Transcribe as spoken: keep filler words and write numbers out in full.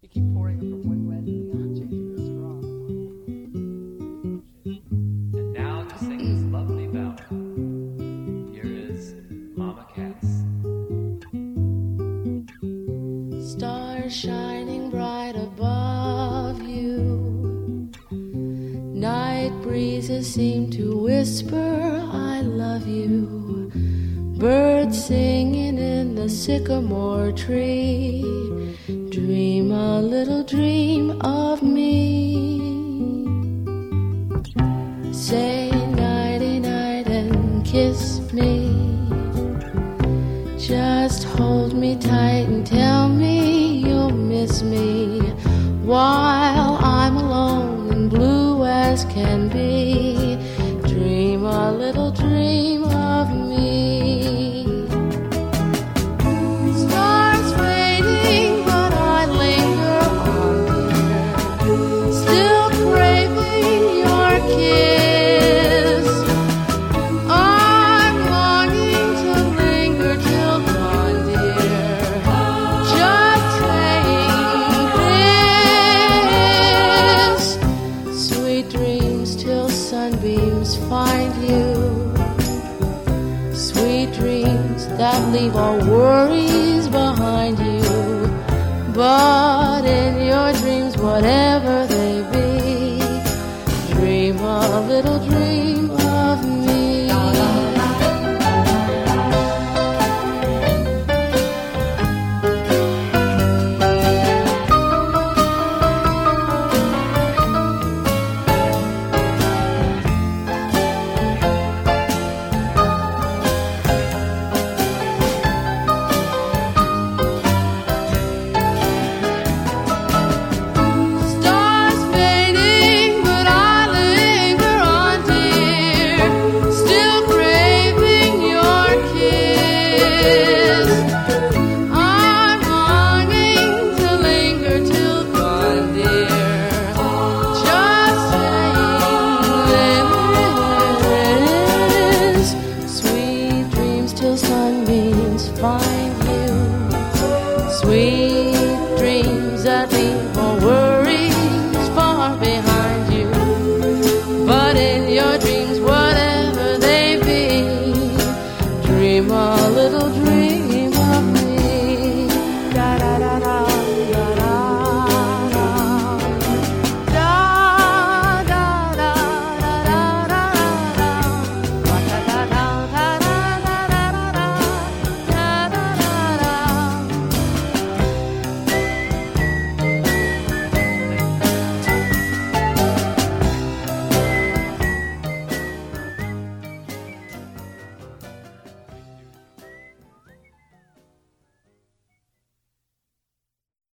You keep pouring it from one glass to the other, changing the straw. And now to sing this lovely ballad, here is Mama Cass. Stars shining bright above you, night breezes seem to whisper, I love you. Birds singing in the sycamore tree, dream a little dream of me. Say nighty-night and kiss me. Just hold me tight and tell me you'll miss me while I'm alone and blue as can be. Dream a little dream of me. Stars fading, but I linger on, dear, still craving your kiss. I'm longing to linger till dawn, dear, just saying this. Sweet dreams till sunbeams find you, sweet dreams that leave all worries behind you. But in your dreams, whatever they be, dream a little dream